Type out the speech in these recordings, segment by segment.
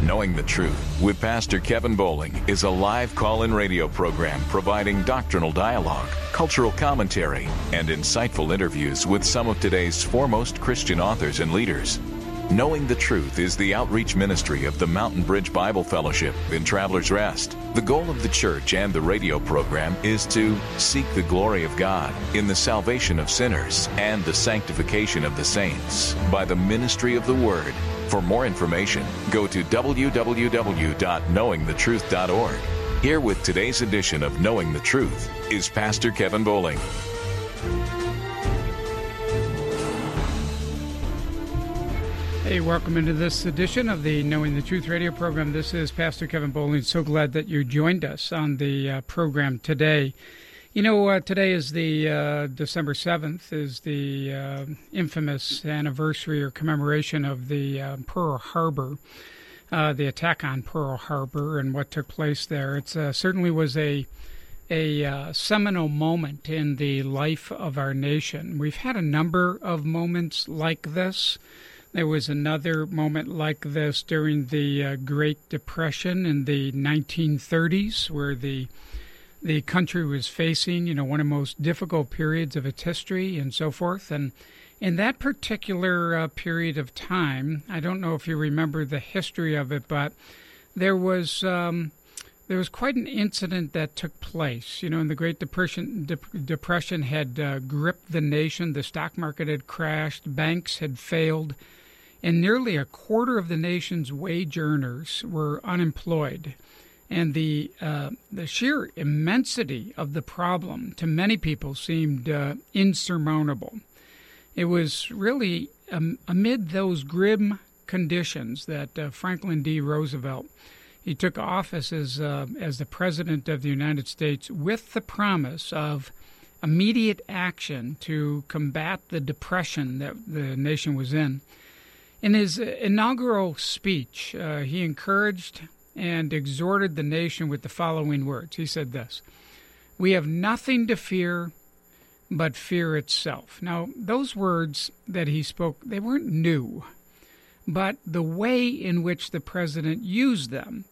Knowing the Truth with Pastor Kevin Bowling is a live call-in radio program providing doctrinal dialogue, cultural commentary, and insightful interviews with some of today's foremost Christian authors and leaders. Knowing the Truth is the outreach ministry of the Mountain Bridge Bible Fellowship in Travelers Rest. The goal of the church and the radio program is to seek the glory of God in the salvation of sinners and the sanctification of the saints by the ministry of the Word. For more information, go to www.knowingthetruth.org. Here with today's edition of Knowing the Truth is Pastor Kevin Bowling. Hey, welcome into this edition of the Knowing the Truth radio program. This is Pastor Kevin Bowling. So glad that you joined us on the program today. You know, today is the December 7th, is the infamous anniversary or commemoration of the Pearl Harbor, the attack on Pearl Harbor and what took place there. It certainly was a seminal moment in the life of our nation. We've had a number of moments like this. There was another moment like this during the Great Depression in the 1930s, where the country was facing, one of the most difficult periods of its history and so forth. And in that particular period of time, I don't know if you remember the history of it, but there was quite an incident that took place. In the Great Depression had gripped the nation. The stock market had crashed. Banks had failed. And nearly a quarter of the nation's wage earners were unemployed. And the sheer immensity of the problem to many people seemed insurmountable. It was really amid those grim conditions that Franklin D. Roosevelt, he took office as the President of the United States with the promise of immediate action to combat the depression that the nation was in. In his inaugural speech, he encouraged and exhorted the nation with the following words. He said this: "We have nothing to fear but fear itself." Now, those words that he spoke, they weren't new, but the way in which the president used them,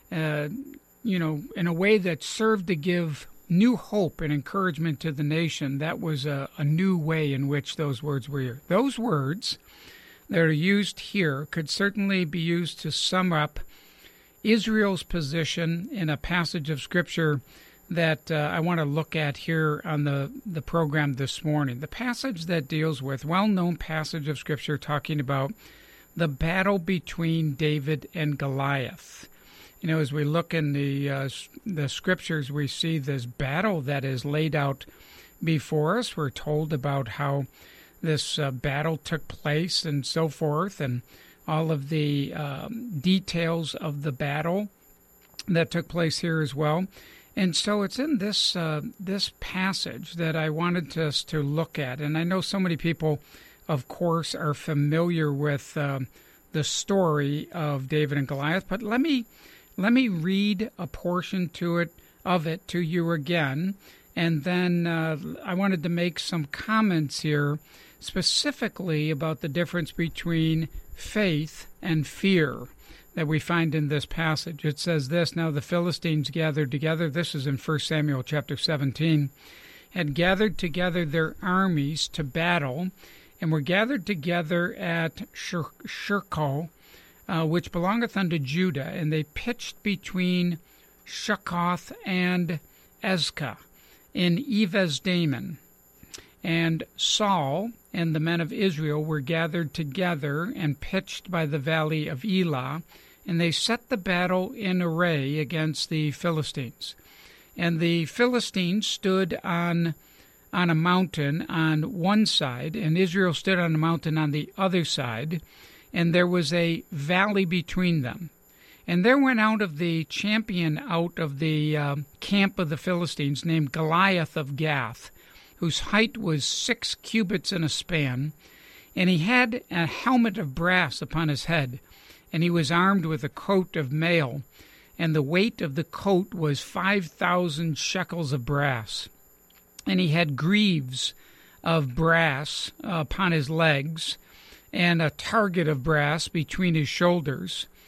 in a way that served to give new hope and encouragement to the nation, that was a new way in which those words were used. Those words that are used here could certainly be used to sum up Israel's position in a passage of Scripture that I want to look at here on the program this morning. The passage that deals with, well-known passage of Scripture talking about the battle between David and Goliath. As we look in the Scriptures, we see this battle that is laid out before us. We're told about how this battle took place and so forth, and all of the details of the battle that took place here as well. And so it's in this passage that I wanted us to look at. And I know so many people, of course, are familiar with the story of David and Goliath, but let me read a portion of it to you again, and then I wanted to make some comments here specifically about the difference between faith and fear that we find in this passage. It says this: "Now the Philistines gathered together," this is in 1 Samuel chapter 17, "had gathered together their armies to battle, and were gathered together at Shirko, which belongeth unto Judah, and they pitched between Shuckoth and Ezekah in Eves-Dammim. And Saul and the men of Israel were gathered together and pitched by the valley of Elah, and they set the battle in array against the Philistines. And the Philistines stood on a mountain on one side, and Israel stood on a mountain on the other side, and there was a valley between them. And there went out of the champion out of the camp of the Philistines, named Goliath of Gath, whose height was 6 cubits and a span, and he had a helmet of brass upon his head, and he was armed with a coat of mail, and the weight of the coat was 5,000 shekels of brass. And he had greaves of brass upon his legs, and a target of brass between his shoulders.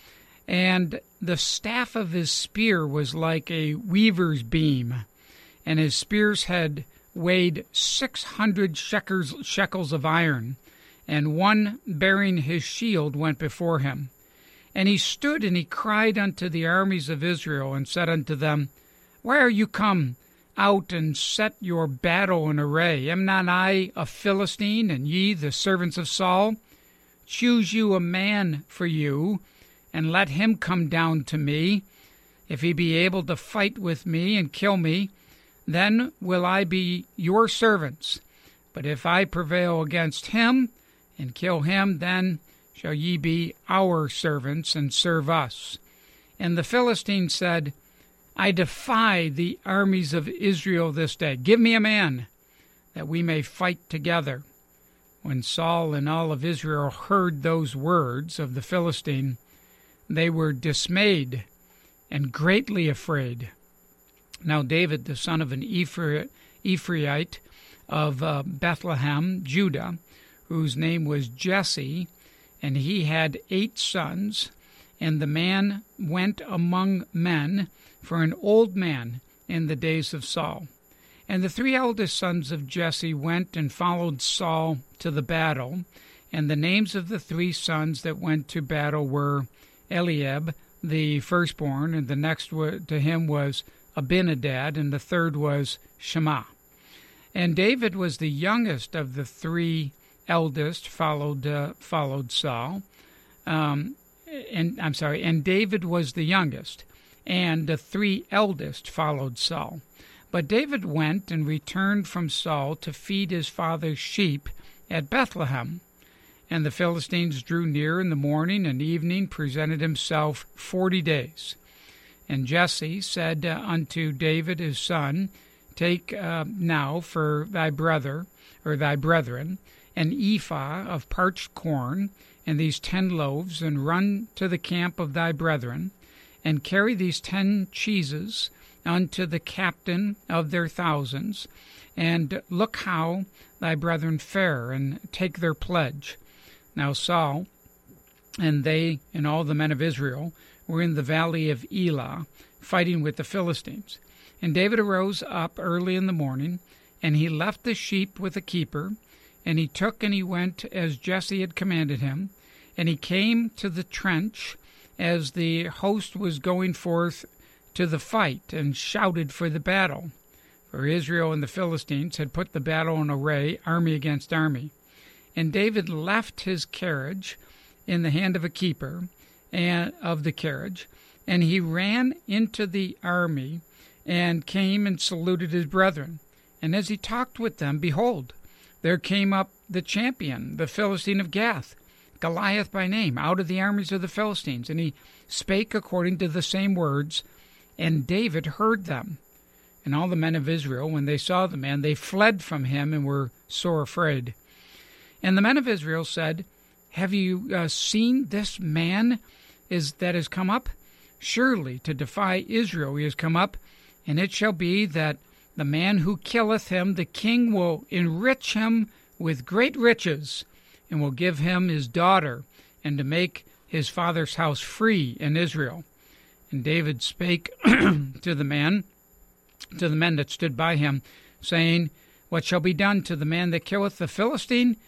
And the staff of his spear was like a weaver's beam, and his spear's head weighed 600 shekels of iron, and one bearing his shield went before him. And he stood and he cried unto the armies of Israel, and said unto them, Why are you come out and set your battle in array? Am not I a Philistine, and ye the servants of Saul? Choose you a man for you, and let him come down to me. If he be able to fight with me and kill me, then will I be your servants. But if I prevail against him and kill him, then shall ye be our servants and serve us. And the Philistine said, I defy the armies of Israel this day. Give me a man, that we may fight together. When Saul and all of Israel heard those words of the Philistine, they were dismayed and greatly afraid. Now David, the son of an Ephraite of Bethlehem, Judah, whose name was Jesse, and he had 8 sons, and the man went among men for an old man in the days of Saul. And the 3 eldest sons of Jesse went and followed Saul to the battle, and the names of the 3 sons that went to battle were Eliab, the firstborn, and the next to him was Abinadab, and the third was Shema. And David was the youngest of the 3 eldest, followed Saul. And David was the youngest, and the 3 eldest followed Saul. But David went and returned from Saul to feed his father's sheep at Bethlehem. And the Philistines drew near in the morning and evening, presented himself 40 days. And Jesse said unto David his son, Take now for thy brethren an ephah of parched corn, and these 10 loaves, and run to the camp of thy brethren, and carry these 10 cheeses unto the captain of their thousands, and look how thy brethren fare, and take their pledge. Now Saul and they and all the men of Israel were in the valley of Elah, fighting with the Philistines. And David arose up early in the morning, and he left the sheep with a keeper, and he took and he went as Jesse had commanded him, and he came to the trench as the host was going forth to the fight, and shouted for the battle. For Israel and the Philistines had put the battle in array, army against army. And David left his carriage in the hand of a keeper of the carriage, and he ran into the army, and came and saluted his brethren. And as he talked with them, behold, there came up the champion, the Philistine of Gath, Goliath by name, out of the armies of the Philistines. And he spake according to the same words, and David heard them. And all the men of Israel, when they saw the man, they fled from him and were sore afraid. And the men of Israel said, Have you seen this man that has come up? Surely to defy Israel he has come up, and it shall be that the man who killeth him, the king will enrich him with great riches, and will give him his daughter, and to make his father's house free in Israel. And David spake to the men that stood by him, saying, What shall be done to the man that killeth the Philistine,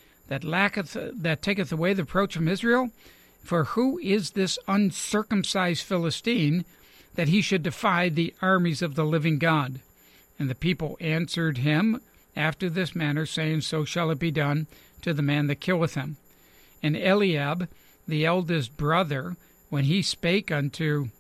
that taketh away the reproach from Israel? For who is this uncircumcised Philistine, that he should defy the armies of the living God? And the people answered him after this manner, saying, So shall it be done to the man that killeth him. And Eliab, the eldest brother, when he spake unto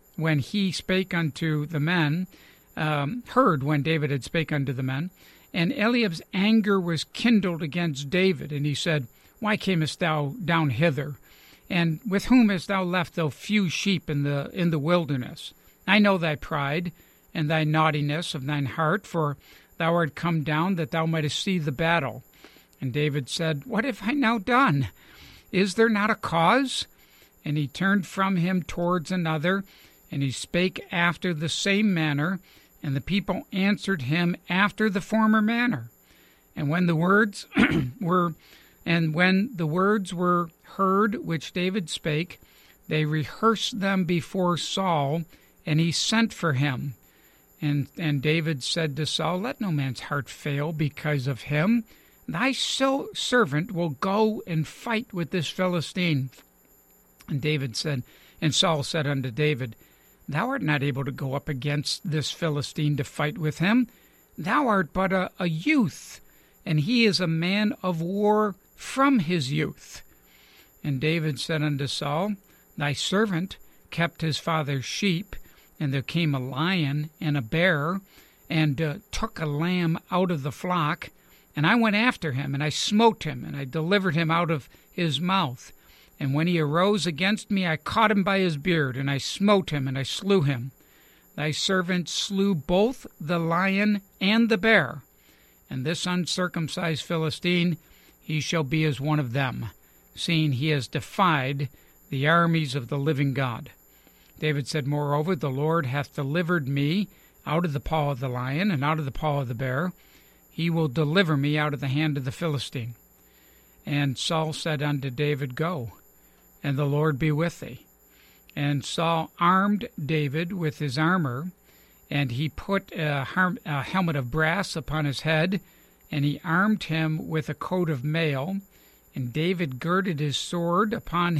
the men, heard when David had spake unto the men, and Eliab's anger was kindled against David, and he said, Why camest thou down hither? And with whom hast thou left thou few sheep in the wilderness? I know thy pride and thy naughtiness of thine heart, for thou art come down that thou mightest see the battle. And David said, What have I now done? Is there not a cause? And he turned from him towards another, and he spake after the same manner, and the people answered him after the former manner. And when the words were heard which David spake, they rehearsed them before Saul, and he sent for him. And David said to Saul, "Let no man's heart fail because of him. Thy servant will go and fight with this Philistine." And Saul said unto David, "Thou art not able to go up against this Philistine to fight with him. Thou art but a youth, and he is a man of war from his youth." And David said unto Saul, "Thy servant kept his father's sheep, and there came a lion and a bear, and took a lamb out of the flock. And I went after him, and I smote him, and I delivered him out of his mouth. And when he arose against me, I caught him by his beard, and I smote him, and I slew him. Thy servant slew both the lion and the bear. And this uncircumcised Philistine, he shall be as one of them, seeing he has defied the armies of the living God." David said, "Moreover, the Lord hath delivered me out of the paw of the lion and out of the paw of the bear. He will deliver me out of the hand of the Philistine." And Saul said unto David, "Go, and the Lord be with thee." And Saul armed David with his armor, and he put a helmet of brass upon his head, and he armed him with a coat of mail. And David girded his sword upon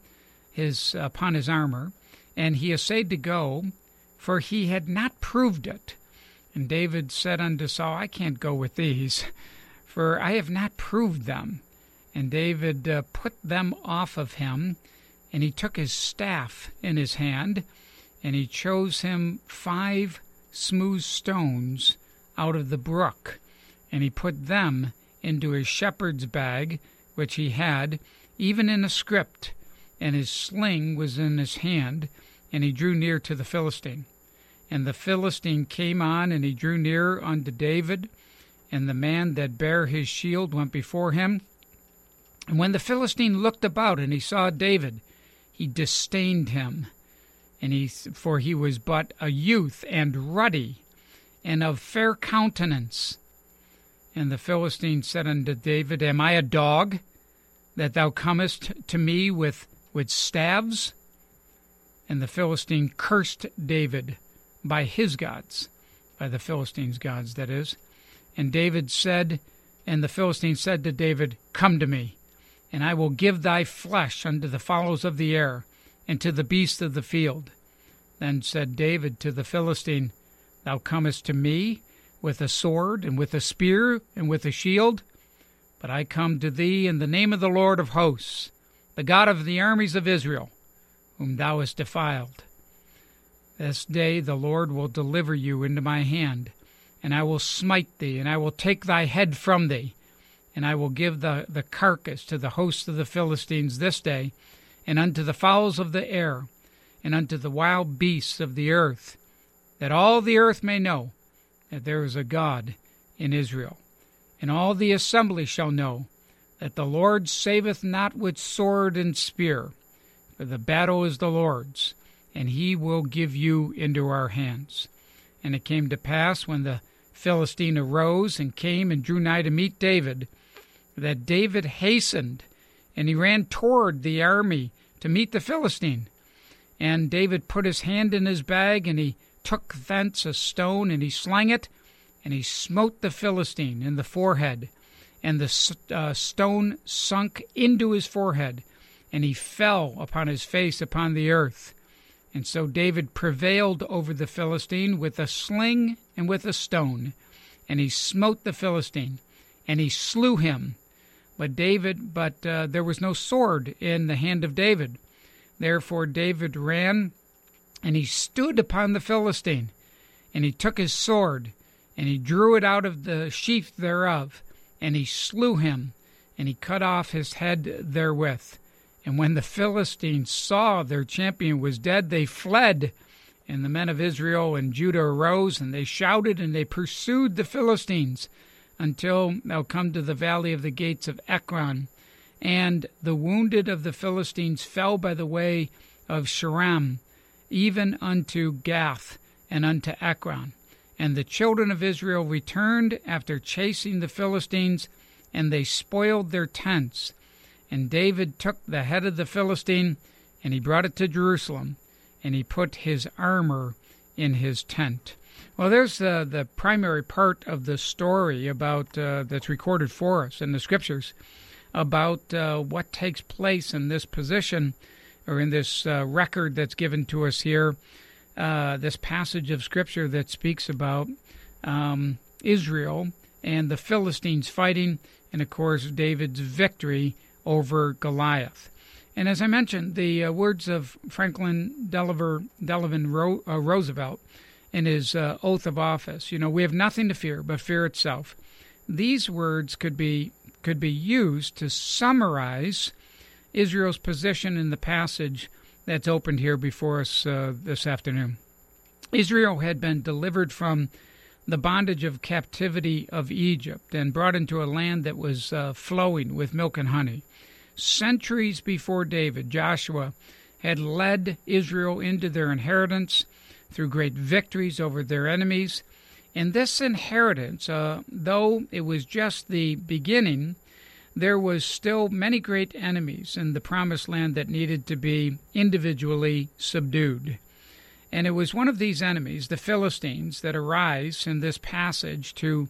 his armor, and he essayed to go, for he had not proved it. And David said unto Saul, "I can't go with these, for I have not proved them." And David put them off of him, and he took his staff in his hand, and he chose him 5 smooth stones out of the brook, and he put them into his shepherd's bag, which he had, even in a scrip, and his sling was in his hand, and he drew near to the Philistine. And the Philistine came on, and he drew near unto David, and the man that bare his shield went before him. And when the Philistine looked about, and he saw David, he disdained him, for he was but a youth, and ruddy, and of fair countenance. And the Philistine said unto David, "Am I a dog, that thou comest to me with staves?" And the Philistine cursed David by his gods, by the Philistines' gods, that is. And the Philistine said to David, "Come to me, and I will give thy flesh unto the fowls of the air, and to the beasts of the field." Then said David to the Philistine, "Thou comest to me with a sword, and with a spear, and with a shield? But I come to thee in the name of the Lord of hosts, the God of the armies of Israel, whom thou hast defiled. This day the Lord will deliver you into my hand, and I will smite thee, and I will take thy head from thee, and I will give the carcass to the host of the Philistines this day, and unto the fowls of the air, and unto the wild beasts of the earth, that all the earth may know that there is a God in Israel. And all the assembly shall know that the Lord saveth not with sword and spear, for the battle is the Lord's, and he will give you into our hands." And it came to pass, when the Philistine arose and came and drew nigh to meet David, that David hastened, and he ran toward the army to meet the Philistine. And David put his hand in his bag, and he took thence a stone, and he slung it, and he smote the Philistine in the forehead, and the stone sunk into his forehead, and he fell upon his face upon the earth. And so David prevailed over the Philistine with a sling and with a stone, and he smote the Philistine, and he slew him. But there was no sword in the hand of David. Therefore David ran, and he stood upon the Philistine, and he took his sword, and he drew it out of the sheath thereof, and he slew him, and he cut off his head therewith. And when the Philistines saw their champion was dead, they fled. And the men of Israel and Judah arose, and they shouted, and they pursued the Philistines until thou come to the valley of the gates of Ekron. And the wounded of the Philistines fell by the way of Sharam, even unto Gath and unto Ekron. And the children of Israel returned after chasing the Philistines, and they spoiled their tents. And David took the head of the Philistine, and he brought it to Jerusalem, and he put his armor in his tent. Well, there's the primary part of the story about that's recorded for us in the Scriptures about what takes place in this position, or in this record that's given to us here, this passage of Scripture that speaks about Israel and the Philistines fighting, and of course David's victory over Goliath. And as I mentioned, the words of Franklin Delano Roosevelt in his oath of office, we have nothing to fear but fear itself. These words could be used to summarize Israel's position in the passage that's opened here before us this afternoon. Israel had been delivered from the bondage of captivity of Egypt and brought into a land that was flowing with milk and honey. Centuries before David, Joshua had led Israel into their inheritance through great victories over their enemies. And this inheritance, though it was just the beginning, there was still many great enemies in the promised land that needed to be individually subdued. And it was one of these enemies, the Philistines, that arise in this passage to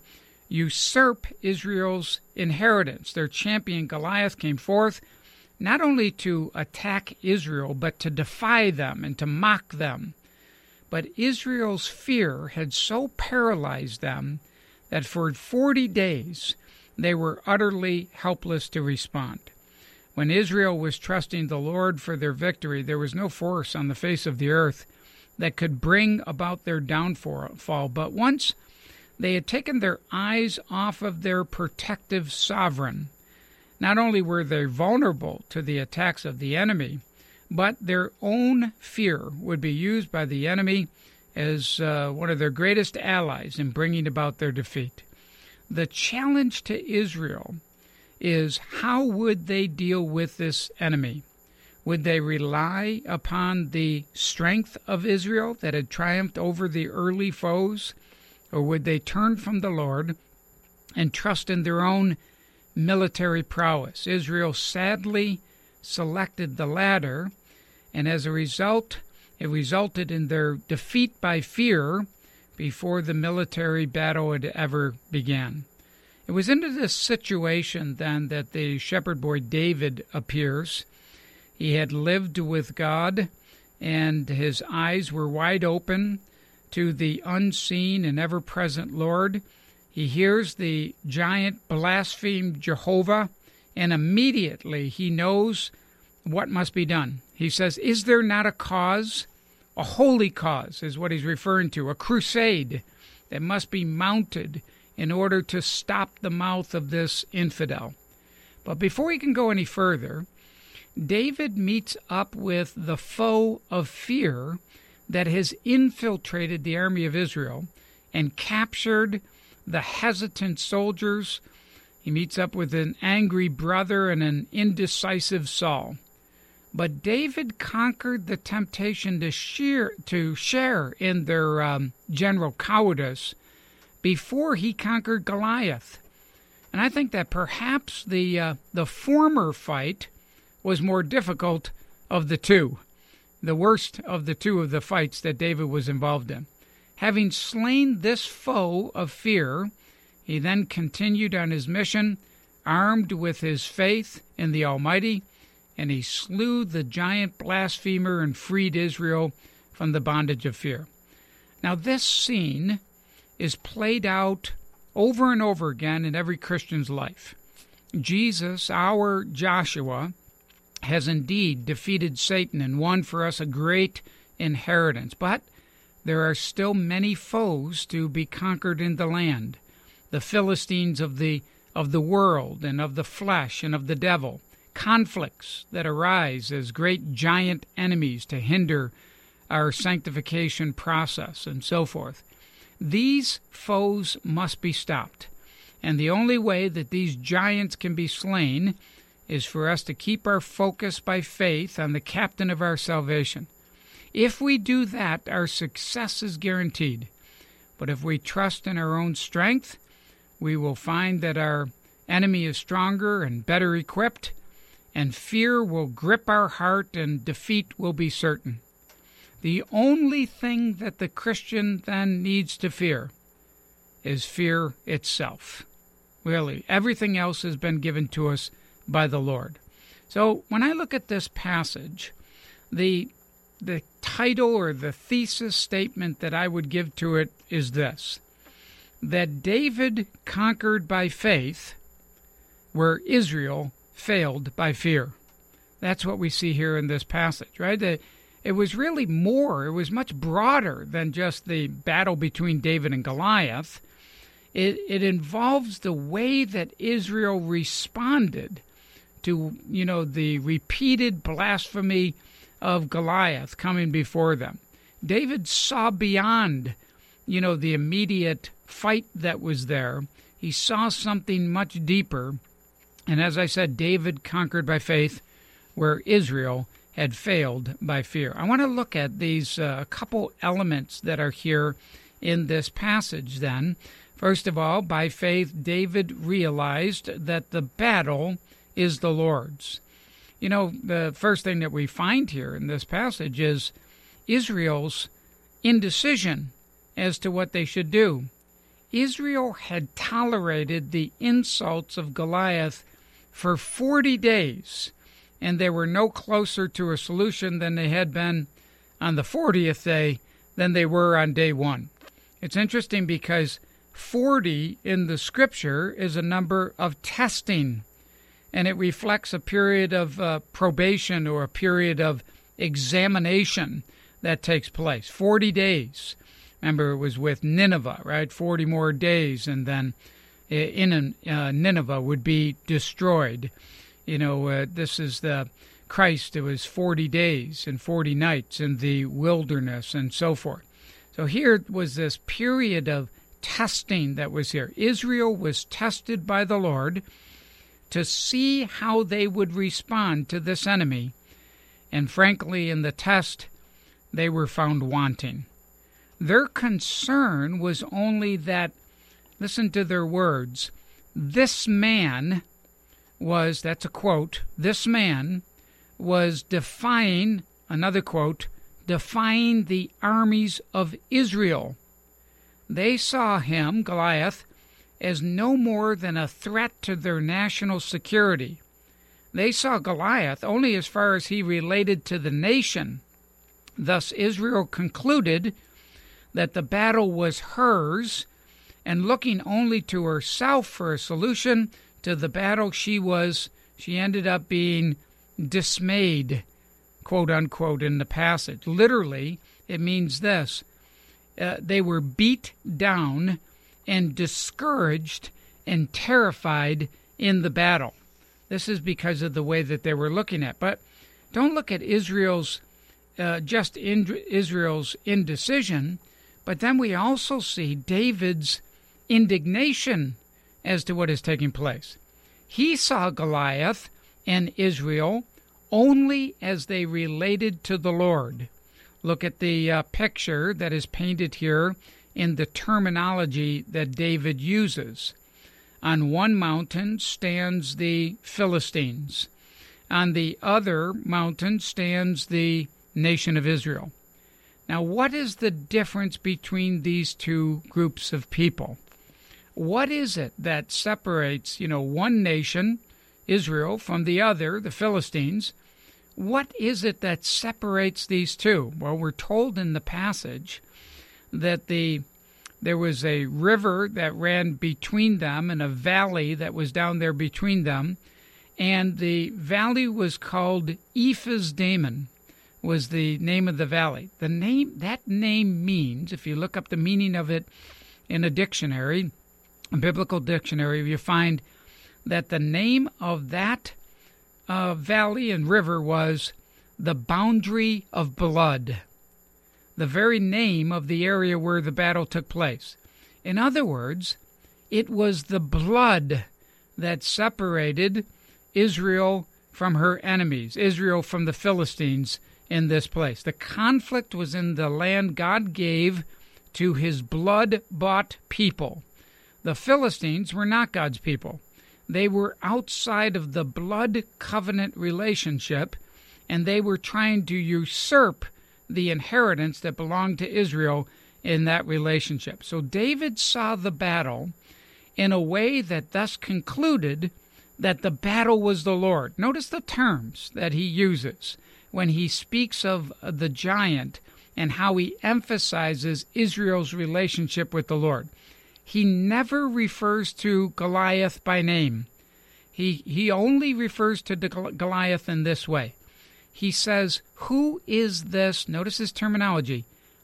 usurp Israel's inheritance. Their champion Goliath came forth not only to attack Israel, but to defy them and to mock them. But Israel's fear had so paralyzed them that for 40 days they were utterly helpless to respond. When Israel was trusting the Lord for their victory, there was no force on the face of the earth that could bring about their downfall. But once they had taken their eyes off of their protective sovereign, not only were they vulnerable to the attacks of the enemy, but their own fear would be used by the enemy as one of their greatest allies in bringing about their defeat. The challenge to Israel is, how would they deal with this enemy? Would they rely upon the strength of Israel that had triumphed over the early foes? Or would they turn from the Lord and trust in their own military prowess? Israel sadly selected the latter, and as a result, it resulted in their defeat by fear before the military battle had ever began. It was into this situation then that the shepherd boy David appears. He had lived with God, and his eyes were wide open to the unseen and ever-present Lord. He hears the giant blaspheme Jehovah, and immediately he knows what must be done. He says, "Is there not a cause?" A holy cause is what he's referring to, a crusade that must be mounted in order to stop the mouth of this infidel. But before he can go any further, David meets up with the foe of fear that has infiltrated the army of Israel and captured the hesitant soldiers. He meets up with an angry brother and an indecisive Saul. But David conquered the temptation to share in their general cowardice before he conquered Goliath. And I think that perhaps the former fight was more difficult of the two, the worst of the two of the fights that David was involved in. Having slain this foe of fear, he then continued on his mission, armed with his faith in the Almighty, and he slew the giant blasphemer and freed Israel from the bondage of fear. Now, this scene is played out over and over again in every Christian's life. Jesus, our Joshua, has indeed defeated Satan and won for us a great inheritance. But there are still many foes to be conquered in the land. The Philistines of the world and of the flesh and of the devil. Conflicts that arise as great giant enemies to hinder our sanctification process and so forth. These foes must be stopped. And the only way that these giants can be slain is for us to keep our focus by faith on the captain of our salvation. If we do that, our success is guaranteed. But if we trust in our own strength, we will find that our enemy is stronger and better equipped, and fear will grip our heart and defeat will be certain. The only thing that the Christian then needs to fear is fear itself. Really, everything else has been given to us by the Lord. So when I look at this passage, the title or the thesis statement that I would give to it is this: that David conquered by faith where Israel failed by fear. That's what we see here in this passage, right? It was really more. It was much broader than just the battle between David and Goliath. It involves the way that Israel responded to, the repeated blasphemy of Goliath coming before them. David saw beyond, the immediate fight that was there. He saw something much deeper. And as I said, David conquered by faith where Israel had failed by fear. I want to look at these couple elements that are here in this passage then. First of all, by faith, David realized that the battle is the Lord's. The first thing that we find here in this passage is Israel's indecision as to what they should do. Israel had tolerated the insults of Goliath for 40 days, and they were no closer to a solution than they had been on the 40th day than they were on day one. It's interesting because 40 in the Scripture is a number of testing, and it reflects a period of probation or a period of examination that takes place. 40 days. Remember, it was with Nineveh, right? 40 more days, and then Nineveh would be destroyed. This is the Christ. It was 40 days and 40 nights in the wilderness and so forth. So here was this period of testing that was here. Israel was tested by the Lord to see how they would respond to this enemy. And frankly, in the test, they were found wanting. Their concern was only that, listen to their words, this man was, that's a quote, this man was defying, another quote, defying the armies of Israel. They saw him, Goliath, as no more than a threat to their national security. They saw Goliath only as far as he related to the nation. Thus Israel concluded that the battle was hers, and looking only to herself for a solution to the battle, she ended up being dismayed, quote unquote, in the passage. Literally, it means this: they were beat down and discouraged and terrified in the battle. This is because of the way that they were looking at. But don't look at Israel's indecision, but then we also see David's indignation as to what is taking place. He saw Goliath and Israel only as they related to the Lord. Look at the picture that is painted here in the terminology that David uses. On one mountain stands the Philistines. On the other mountain stands the nation of Israel. Now, what is the difference between these two groups of people? What is it that separates, one nation, Israel, from the other, the Philistines? What is it that separates these two? Well, we're told in the passage that there was a river that ran between them and a valley that was down there between them, and the valley was called Ephes-Dammim, was the name of the valley. That name means, if you look up the meaning of it in a dictionary, a biblical dictionary, you find that the name of that valley and river was the boundary of blood, the very name of the area where the battle took place. In other words, it was the blood that separated Israel from her enemies, Israel from the Philistines in this place. The conflict was in the land God gave to his blood-bought people. The Philistines were not God's people. They were outside of the blood covenant relationship, and they were trying to usurp the inheritance that belonged to Israel in that relationship. So David saw the battle in a way that thus concluded that the battle was the Lord. Notice the terms that he uses when he speaks of the giant and how he emphasizes Israel's relationship with the Lord. He never refers to Goliath by name. He only refers to Goliath in this way. He says, "Who is this," notice his terminology,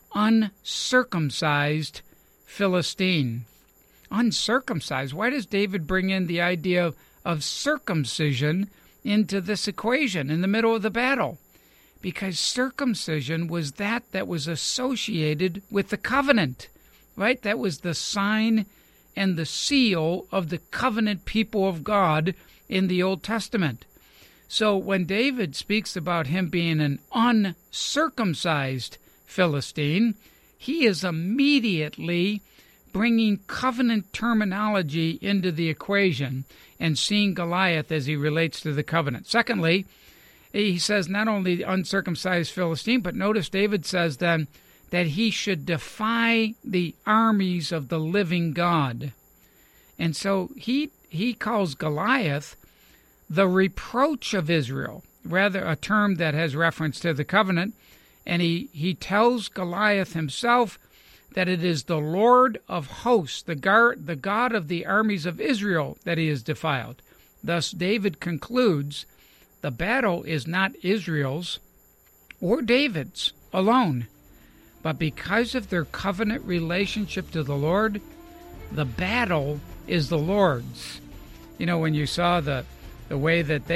"uncircumcised Philistine?" Uncircumcised. Why does David bring in the idea of circumcision into this equation in the middle of the battle? Because circumcision was that was associated with the covenant, right? That was the sign and the seal of the covenant people of God in the Old Testament. So when David speaks about him being an uncircumcised Philistine, he is immediately bringing covenant terminology into the equation and seeing Goliath as he relates to the covenant. Secondly, he says not only the uncircumcised Philistine, but notice David says then that he should defy the armies of the living God. And so he calls Goliath the reproach of Israel, rather a term that has reference to the covenant. And he tells Goliath himself that it is the Lord of hosts, the God of the armies of Israel, that he has defiled. Thus David concludes the battle is not Israel's or David's alone, but because of their covenant relationship to the Lord, the battle is the Lord's. You know, when you saw the way that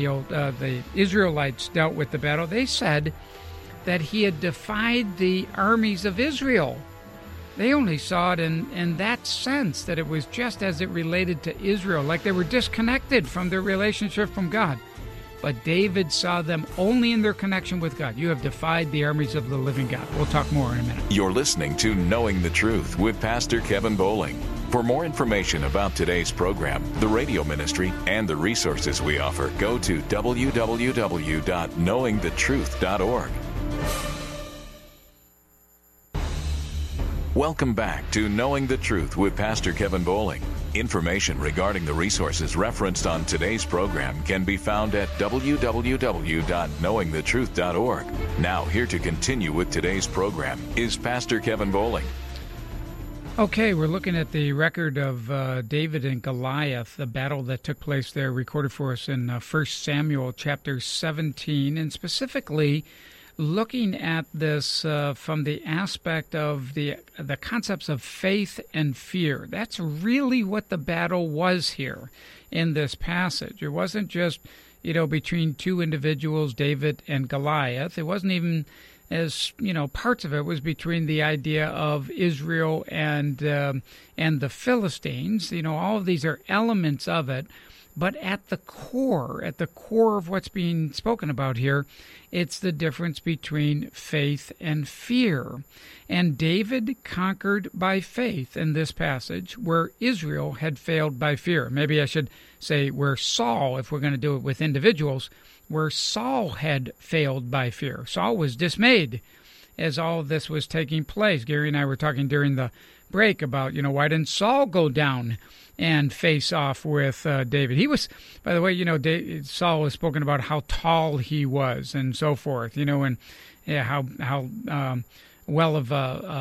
the Israelites dealt with the battle, they said that he had defied the armies of Israel. They only saw it in that sense, that it was just as it related to Israel, like they were disconnected from their relationship from God. But David saw them only in their connection with God. You have defied the armies of the living God. We'll talk more in a minute. You're listening to Knowing the Truth with Pastor Kevin Bowling. For more information about today's program, the radio ministry, and the resources we offer, go to www.knowingthetruth.org. Welcome back to Knowing the Truth with Pastor Kevin Bowling. Information regarding the resources referenced on today's program can be found at www.knowingthetruth.org. Now, here to continue with today's program is Pastor Kevin Bowling. Okay, we're looking at the record of David and Goliath, the battle that took place there, recorded for us in 1 Samuel chapter 17, and specifically looking at this from the aspect of the concepts of faith and fear. That's really what the battle was here in this passage. It wasn't just, between two individuals, David and Goliath. It wasn't even as, parts of it was between the idea of Israel and the Philistines. All of these are elements of it. But at the core of what's being spoken about here, it's the difference between faith and fear. And David conquered by faith in this passage, where Israel had failed by fear. Maybe I should say where Saul, if we're going to do it with individuals, where Saul had failed by fear. Saul was dismayed as all of this was taking place. Gary and I were talking during the break about, why didn't Saul go down and face off with David? He was, by the way, Saul was spoken about how tall he was and so forth, and how well of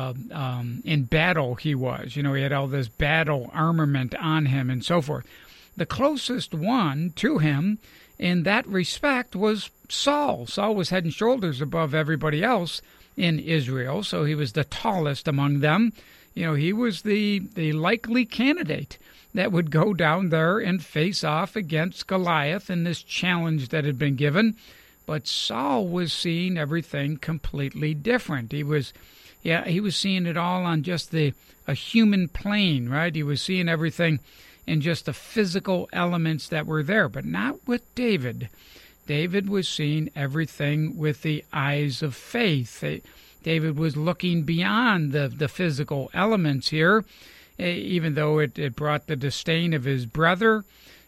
in battle he was. He had all this battle armament on him and so forth. The closest one to him in that respect was Saul. Saul was head and shoulders above everybody else in Israel, so he was the tallest among them. He was the likely candidate that would go down there and face off against Goliath in this challenge that had been given. But Saul was seeing everything completely different. He was seeing it all on just a human plane, right? He was seeing everything in just the physical elements that were there, but not with David. David was seeing everything with the eyes of faith. David was looking beyond the physical elements here, even though it brought the disdain of his brother.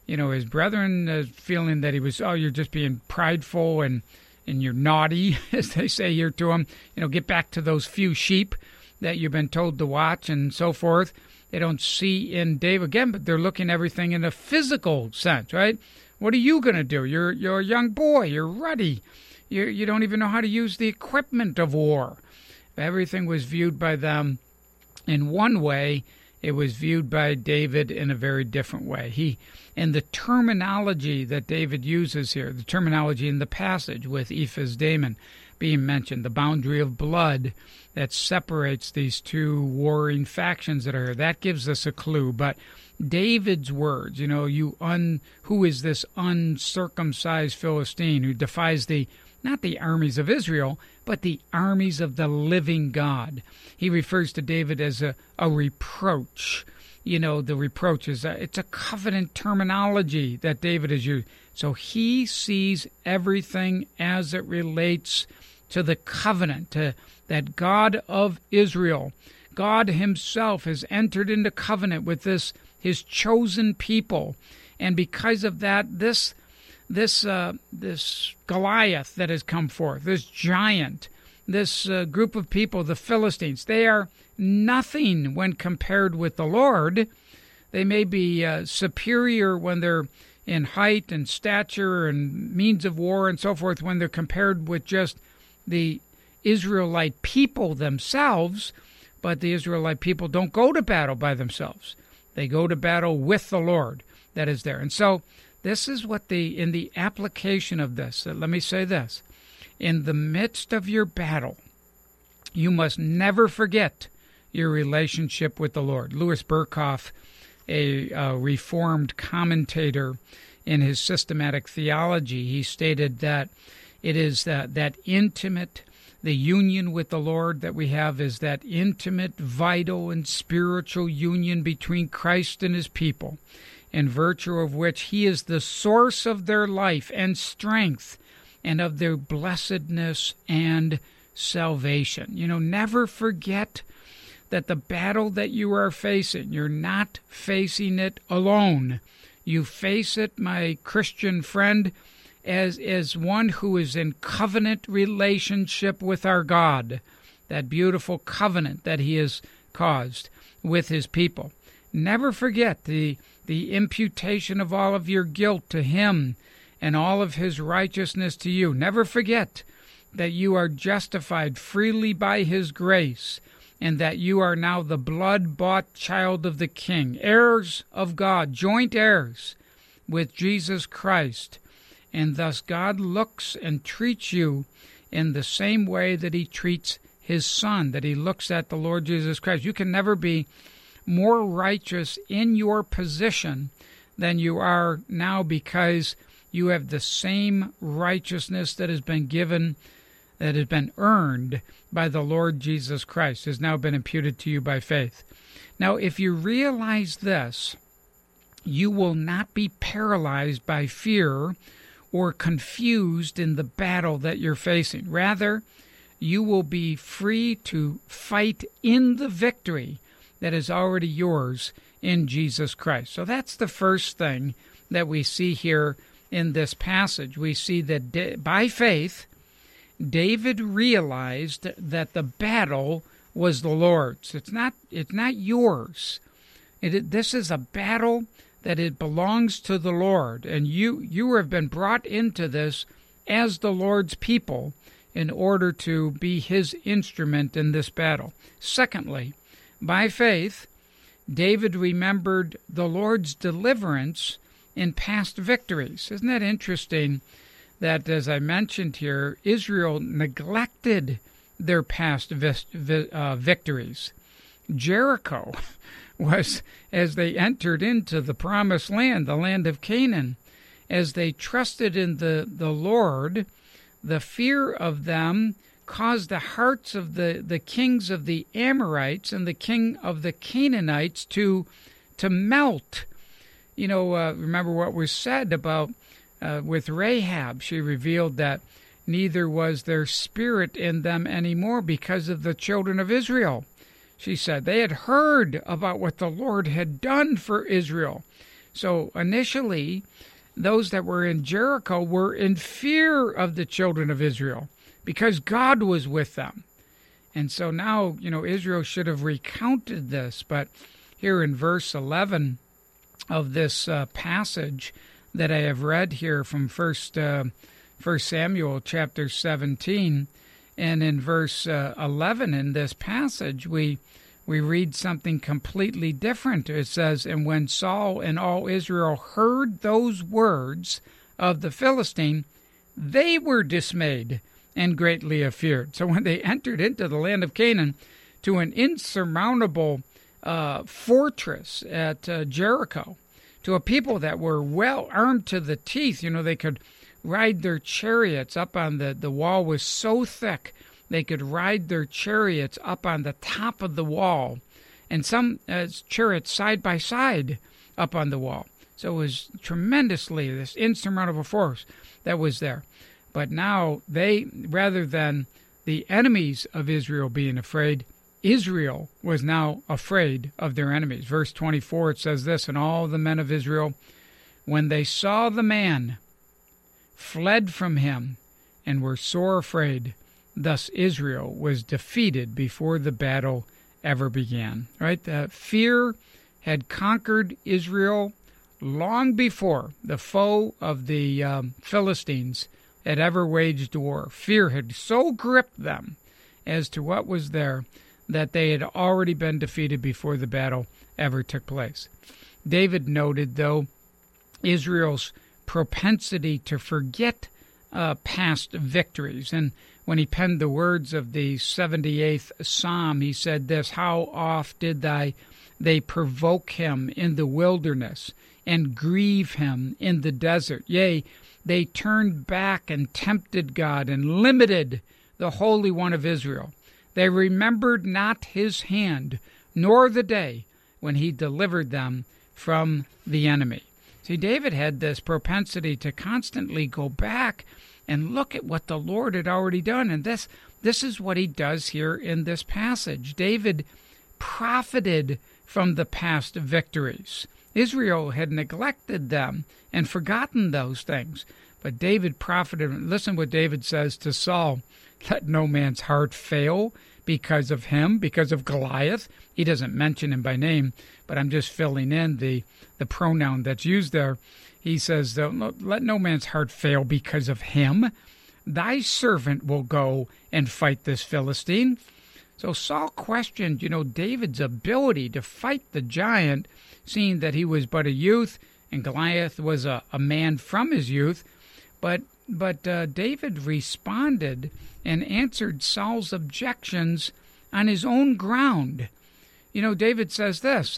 his brethren feeling that he was, you're just being prideful and you're naughty, as they say here to him. Get back to those few sheep that you've been told to watch and so forth. They don't see in David again, but they're looking at everything in a physical sense, right? What are you going to do? You're a young boy. You're ruddy. You don't even know how to use the equipment of war. Everything was viewed by them in one way. It was viewed by David in a very different way. And the terminology that David uses here, the terminology in the passage with Ephas Daimon being mentioned, the boundary of blood that separates these two warring factions that are here, that gives us a clue. But David's words, who is this uncircumcised Philistine who defies not the armies of Israel, but the armies of the living God. He refers to David as a reproach. The reproach is it's a covenant terminology that David has used. So he sees everything as it relates to the covenant, to that God of Israel. God himself has entered into covenant with his chosen people. And because of that, this Goliath that has come forth, this giant, this group of people, the Philistines, they are nothing when compared with the Lord. They may be superior when they're in height and stature and means of war and so forth when they're compared with just the Israelite people themselves, but the Israelite people don't go to battle by themselves. They go to battle with the Lord that is there. And so this is what in the application of this, let me say this. In the midst of your battle, you must never forget your relationship with the Lord. Louis Berkhoff, a Reformed commentator in his systematic theology, he stated that it is that intimate, the union with the Lord that we have is that intimate, vital, and spiritual union between Christ and his people, in virtue of which he is the source of their life and strength and of their blessedness and salvation. Never forget that the battle that you are facing, you're not facing it alone. You face it, my Christian friend, as one who is in covenant relationship with our God, that beautiful covenant that he has caused with his people. Never forget the imputation of all of your guilt to him and all of his righteousness to you. Never forget that you are justified freely by his grace and that you are now the blood-bought child of the King, heirs of God, joint heirs with Jesus Christ. And thus God looks and treats you in the same way that he treats his Son, that he looks at the Lord Jesus Christ. You can never be more righteous in your position than you are now because you have the same righteousness that has been given, that has been earned by the Lord Jesus Christ, has now been imputed to you by faith. Now, if you realize this, you will not be paralyzed by fear or confused in the battle that you're facing. Rather, you will be free to fight in the victory that is already yours in Jesus Christ. So that's the first thing that we see here in this passage. We see that by faith, David realized that the battle was the Lord's. It's not yours. This is a battle that it belongs to the Lord, and you have been brought into this as the Lord's people in order to be his instrument in this battle. Secondly, by faith, David remembered the Lord's deliverance in past victories. Isn't that interesting that, as I mentioned here, Israel neglected their past victories? Jericho was, as they entered into the promised land, the land of Canaan, as they trusted in the Lord, the fear of them caused the hearts of the kings of the Amorites and the king of the Canaanites to melt. Remember what was said about with Rahab. She revealed that neither was there spirit in them anymore because of the children of Israel. She said they had heard about what the Lord had done for Israel. So initially, those that were in Jericho were in fear of the children of Israel because God was with them. And so now, Israel should have recounted this, but here in verse 11 of this passage that I have read here from 1 Samuel chapter 17, and in verse 11 in this passage, we read something completely different. It says, "And when Saul and all Israel heard those words of the Philistine, they were dismayed and greatly afeared." So when they entered into the land of Canaan, to an insurmountable fortress at Jericho, to a people that were well armed to the teeth, they could ride their chariots up on the wall was so thick they could ride their chariots up on the top of the wall, and some chariots side by side up on the wall. So it was tremendously this insurmountable force that was there. But now they, rather than the enemies of Israel being afraid, Israel was now afraid of their enemies. Verse 24, it says this, "And all the men of Israel, when they saw the man, fled from him and were sore afraid. Thus Israel was defeated before the battle ever began." Right? Fear had conquered Israel long before the foe of the Philistines had ever waged war. Fear had so gripped them as to what was there that they had already been defeated before the battle ever took place. David noted, though, Israel's propensity to forget past victories. And when he penned the words of the 78th Psalm, he said this, "How oft did they provoke him in the wilderness and grieve him in the desert? Yea, they turned back and tempted God and limited the Holy One of Israel. They remembered not his hand, nor the day when he delivered them from the enemy." See, David had this propensity to constantly go back and look at what the Lord had already done. And this is what he does here in this passage. David profited from the past victories. Israel had neglected them and forgotten those things. But David profited. Listen what David says to Saul. "Let no man's heart fail because of him," because of Goliath. He doesn't mention him by name, but I'm just filling in the pronoun that's used there. He says, "Let no man's heart fail because of him. Thy servant will go and fight this Philistine." So Saul questioned, David's ability to fight the giant, seeing that he was but a youth, and Goliath was a man from his youth. But David responded and answered Saul's objections on his own ground. David says this,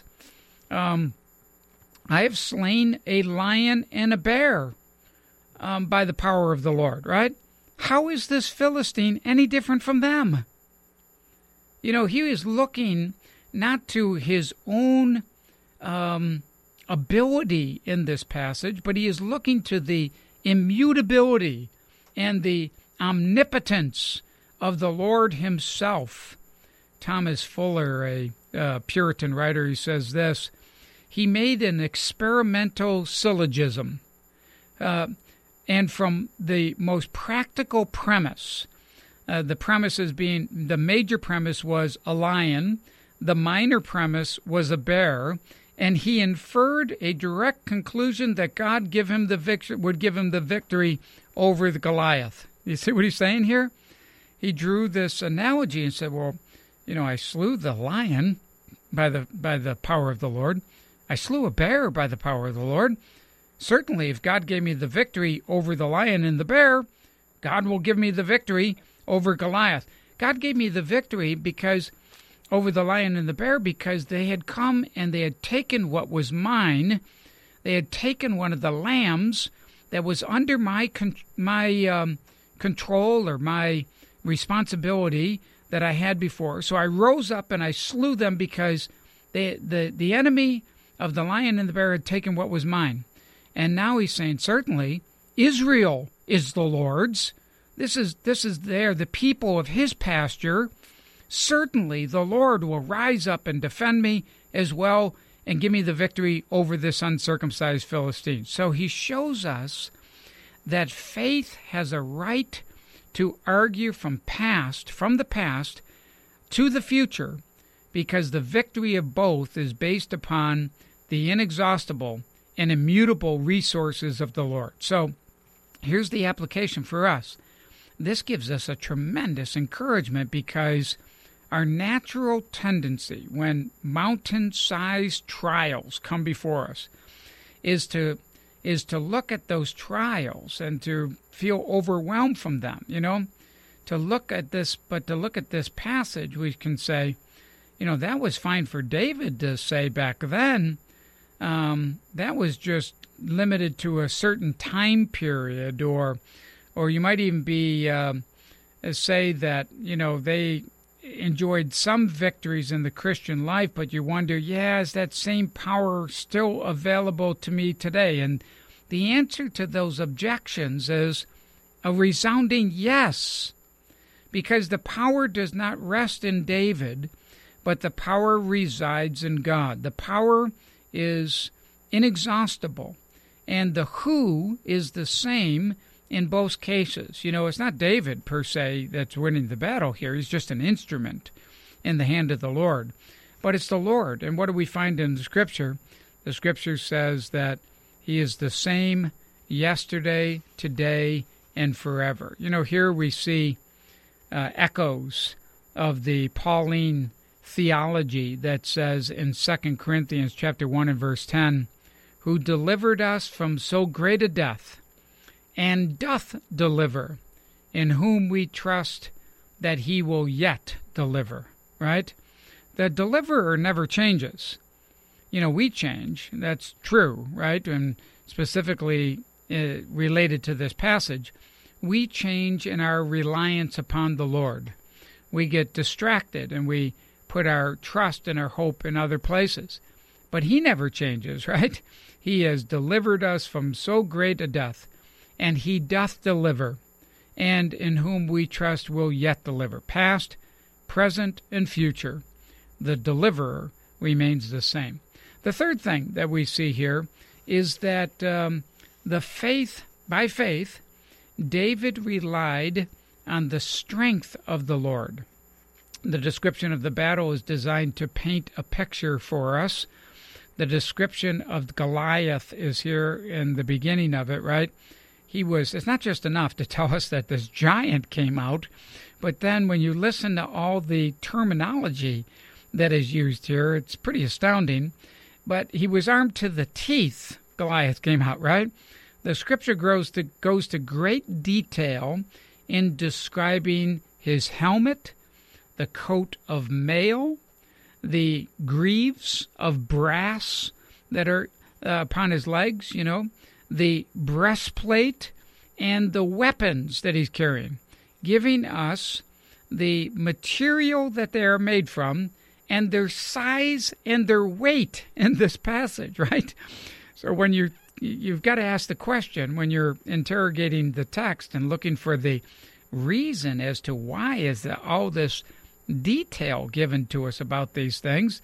"I have slain a lion and a bear by the power of the Lord," right? How is this Philistine any different from them? He is looking not to his own ability in this passage, but he is looking to the immutability and the omnipotence of the Lord himself. Thomas Fuller, a Puritan writer, he says this, "He made an experimental syllogism, and from the most practical premise, the premises being, the major premise was a lion, the minor premise was a bear, and he inferred a direct conclusion that God would give him the victory over the Goliath." You see what he's saying here? He drew this analogy and said, "Well, I slew the lion by the power of the Lord. I slew a bear by the power of the Lord. Certainly, if God gave me the victory over the lion and the bear, God will give me the victory over Goliath. God gave me the victory over the lion and the bear because they had come and they had taken what was mine. They had taken one of the lambs that was under my control or my responsibility that I had before. So I rose up and I slew them because the enemy of the lion and the bear had taken what was mine." And now he's saying, certainly, Israel is the Lord's. This is the people of his pasture. Certainly the Lord will rise up and defend me as well and give me the victory over this uncircumcised Philistine. So he shows us that faith has a right to argue from the past to the future, because the victory of both is based upon the inexhaustible and immutable resources of the Lord. So here's the application for us. This gives us a tremendous encouragement, because our natural tendency when mountain-sized trials come before us is to look at those trials and to feel overwhelmed from them, to look at this passage, we can say, that was fine for David to say back then. That was just limited to a certain time period, or you might even be say that they enjoyed some victories in the Christian life, but you wonder, is that same power still available to me today? And the answer to those objections is a resounding yes, because the power does not rest in David, but the power resides in God. The power is inexhaustible, and the who is the same in both cases. It's not David per se that's winning the battle here. He's just an instrument in the hand of the Lord. But it's the Lord. And what do we find in the Scripture? The Scripture says that he is the same yesterday, today, and forever. Here we see echoes of the Pauline theology that says in 2 Corinthians chapter 1 and verse 10, who delivered us from so great a death, and doth deliver, in whom we trust that he will yet deliver, right? The deliverer never changes. We change. That's true, right? And specifically related to this passage, we change in our reliance upon the Lord. We get distracted and we put our trust and our hope in other places. But he never changes, right? He has delivered us from so great a death, and he doth deliver, and in whom we trust will yet deliver. Past, present, and future, the deliverer remains the same. The third thing that we see here is that by faith, David relied on the strength of the Lord. The description of the battle is designed to paint a picture for us. The description of Goliath is here in the beginning of it, right? It's not just enough to tell us that this giant came out, but then when you listen to all the terminology that is used here, it's pretty astounding. But he was armed to the teeth. Goliath came out, right? The Scripture goes to great detail in describing his helmet, the coat of mail, the greaves of brass that are upon his legs, the breastplate, and the weapons that he's carrying, giving us the material that they are made from and their size and their weight in this passage, right? So when you've got to ask the question when you're interrogating the text and looking for the reason as to why is all this detail given to us about these things.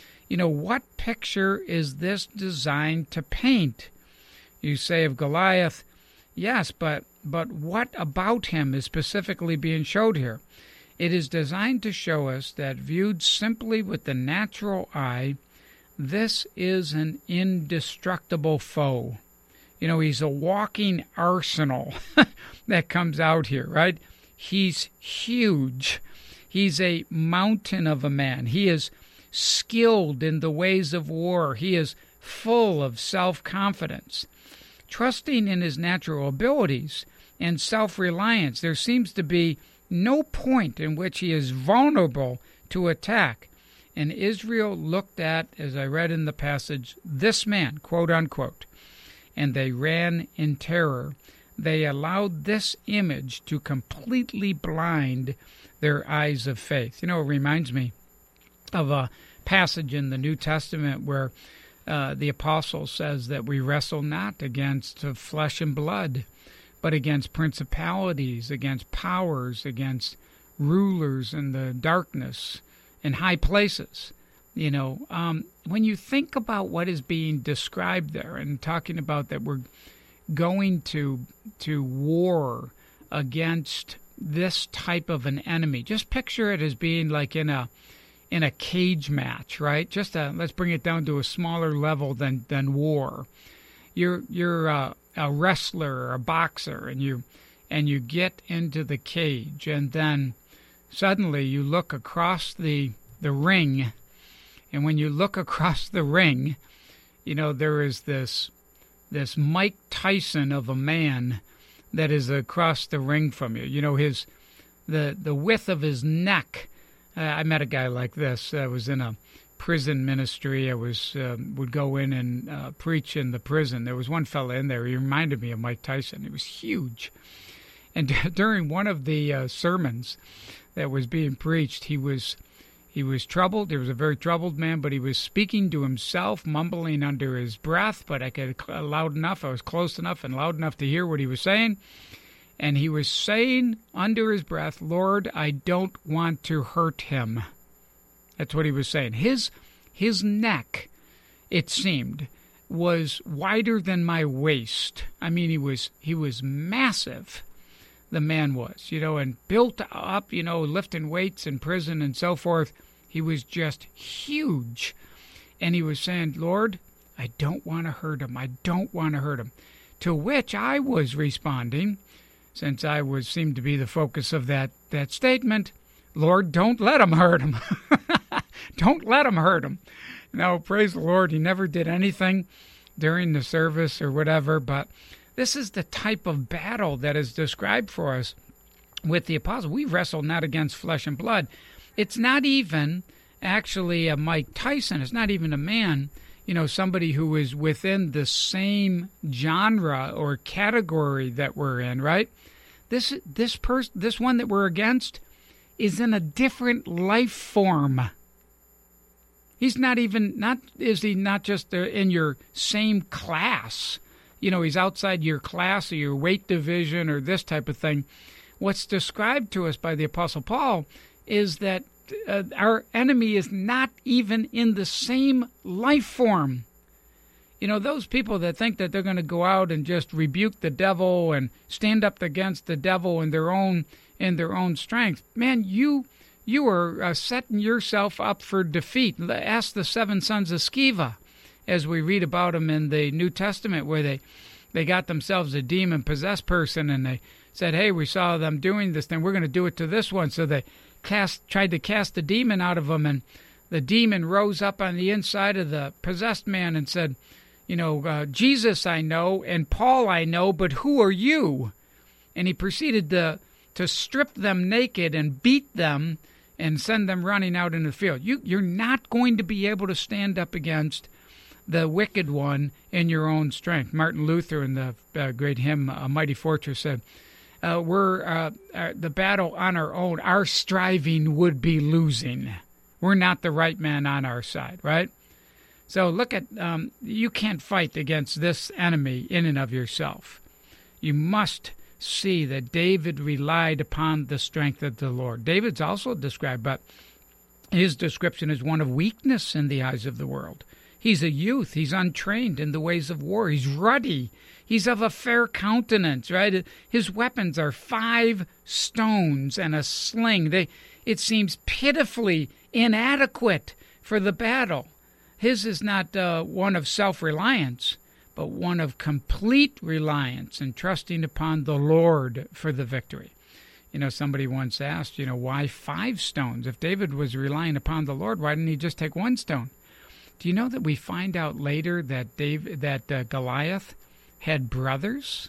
What picture is this designed to paint? You say of Goliath, yes, but what about him is specifically being showed here? It is designed to show us that viewed simply with the natural eye, this is an indestructible foe. He's a walking arsenal that comes out here, right? He's huge. He's a mountain of a man. He is skilled in the ways of war. He is full of self-confidence. Trusting in his natural abilities and self-reliance, there seems to be no point in which he is vulnerable to attack. And Israel looked at, as I read in the passage, this man, quote unquote, and they ran in terror. They allowed this image to completely blind their eyes of faith. It reminds me of a passage in the New Testament where the apostle says that we wrestle not against flesh and blood, but against principalities, against powers, against rulers in the darkness in high places. When you think about what is being described there and talking about that we're going to war against this type of an enemy, just picture it as being like in a cage match, right? Let's bring it down to a smaller level than war. You're a wrestler or a boxer, and you get into the cage, and then suddenly you look across the ring, and when you look across the ring, there is this Mike Tyson of a man that is across the ring from you. The width of his neck. I met a guy like this. I was in a prison ministry. I would go in and preach in the prison. There was one fella in there. He reminded me of Mike Tyson. He was huge. And during one of the sermons that was being preached, he was troubled. He was a very troubled man, but he was speaking to himself, mumbling under his breath, but I was close enough and loud enough to hear what he was saying. And he was saying under his breath, "Lord, I don't want to hurt him." That's what he was saying. His neck, it seemed, was wider than my waist. I mean, he was massive. The man was, and built up, lifting weights in prison and so forth. He was just huge. And he was saying, "Lord, I don't want to hurt him. I don't want to hurt him." To which I was responding, since I seemed to be the focus of that statement, "Lord, don't let him hurt him." Don't let him hurt him. Now, praise the Lord, he never did anything during the service or whatever, but this is the type of battle that is described for us with the apostle. We wrestle not against flesh and blood. It's not even actually a Mike Tyson. It's not even a man, somebody who is within the same genre or category that we're in, right? This one that we're against is in a different life form. He's not just in your same class? He's outside your class or your weight division or this type of thing. What's described to us by the Apostle Paul is that our enemy is not even in the same life form. Those people that think that they're going to go out and just rebuke the devil and stand up against the devil in their own strength, man, you are setting yourself up for defeat. Ask the 7 sons of Sceva, as we read about them in the New Testament, where they got themselves a demon-possessed person, and they said, "Hey, we saw them doing this thing. We're going to do it to this one." So they tried to cast the demon out of him, and the demon rose up on the inside of the possessed man and said, "Jesus I know, and Paul I know, but who are you?" And he proceeded to strip them naked and beat them and send them running out in the field. You're not going to be able to stand up against the wicked one in your own strength. Martin Luther in the great hymn, "A Mighty Fortress," said, we're the battle on our own. Our striving would be losing. We're not the right man on our side, right? So look at, you can't fight against this enemy in and of yourself. You must see that David relied upon the strength of the Lord. David's also described, but his description is one of weakness in the eyes of the world. He's a youth. He's untrained in the ways of war. He's ruddy. He's of a fair countenance, right? His weapons are 5 stones and a sling. It seems pitifully inadequate for the battle. His is not one of self-reliance, but one of complete reliance and trusting upon the Lord for the victory. Somebody once asked, why 5 stones? If David was relying upon the Lord, why didn't he just take 1 stone? Do you know that we find out later that Goliath had brothers?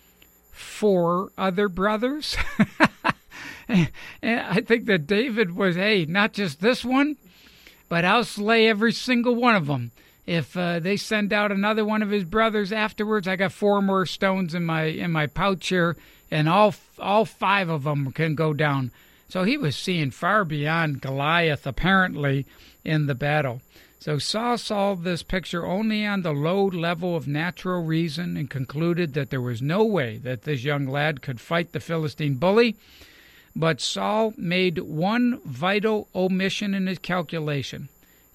4 other brothers? And I think that David was, hey, not just this one, but I'll slay every single one of them. If they send out another one of his brothers afterwards, I got 4 more stones in my pouch here, and all 5 of them can go down. So he was seeing far beyond Goliath, apparently, in the battle. So Saul saw this picture only on the low level of natural reason and concluded that there was no way that this young lad could fight the Philistine bully. But Saul made one vital omission in his calculation.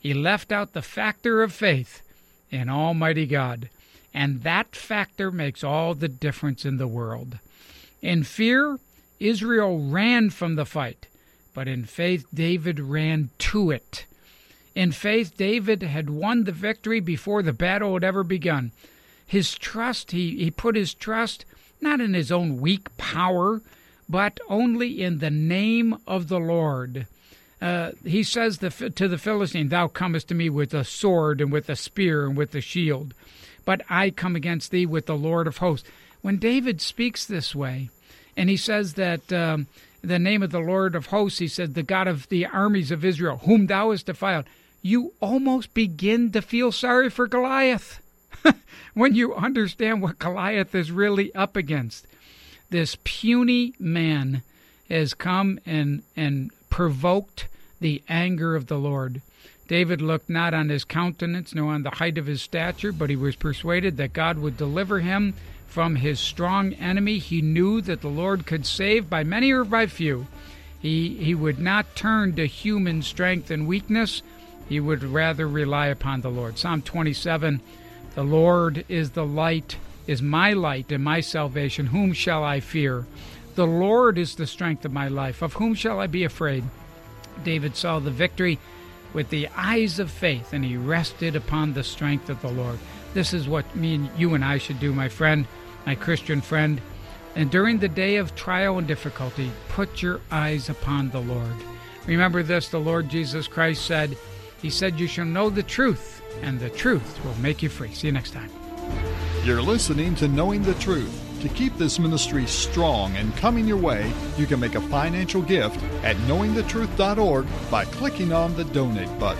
He left out the factor of faith in Almighty God. And that factor makes all the difference in the world. In fear, Israel ran from the fight, but in faith, David ran to it. In faith, David had won the victory before the battle had ever begun. His trust, he put his trust not in his own weak power, but only in the name of the Lord. He says to the Philistine, "Thou comest to me with a sword and with a spear and with a shield, but I come against thee with the Lord of hosts." When David speaks this way, and he says that the name of the Lord of hosts, he said, "the God of the armies of Israel, whom thou hast defiled," you almost begin to feel sorry for Goliath when you understand what Goliath is really up against. This puny man has come and provoked the anger of the Lord. David looked not on his countenance nor on the height of his stature, but he was persuaded that God would deliver him from his strong enemy. He knew that the Lord could save by many or by few. He would not turn to human strength and weakness. He would rather rely upon the Lord. Psalm 27, "The Lord is the light, is my light and my salvation. Whom shall I fear? The Lord is the strength of my life. Of whom shall I be afraid?" David saw the victory with the eyes of faith, and he rested upon the strength of the Lord. This is what you and I should do, my friend, my Christian friend. And during the day of trial and difficulty, put your eyes upon the Lord. Remember this, the Lord Jesus Christ said, He said, "You shall know the truth, and the truth will make you free." See you next time. You're listening to Knowing the Truth. To keep this ministry strong and coming your way, you can make a financial gift at knowingthetruth.org by clicking on the donate button.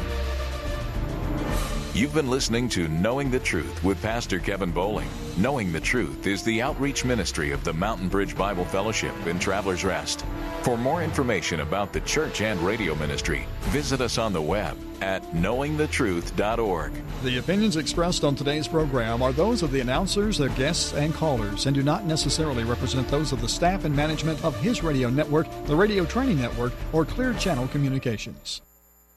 You've been listening to Knowing the Truth with Pastor Kevin Bowling. Knowing the Truth is the outreach ministry of the Mountain Bridge Bible Fellowship in Travelers Rest. For more information about the church and radio ministry, visit us on the web at knowingthetruth.org. The opinions expressed on today's program are those of the announcers, their guests, and callers, and do not necessarily represent those of the staff and management of His Radio Network, the Radio Training Network, or Clear Channel Communications.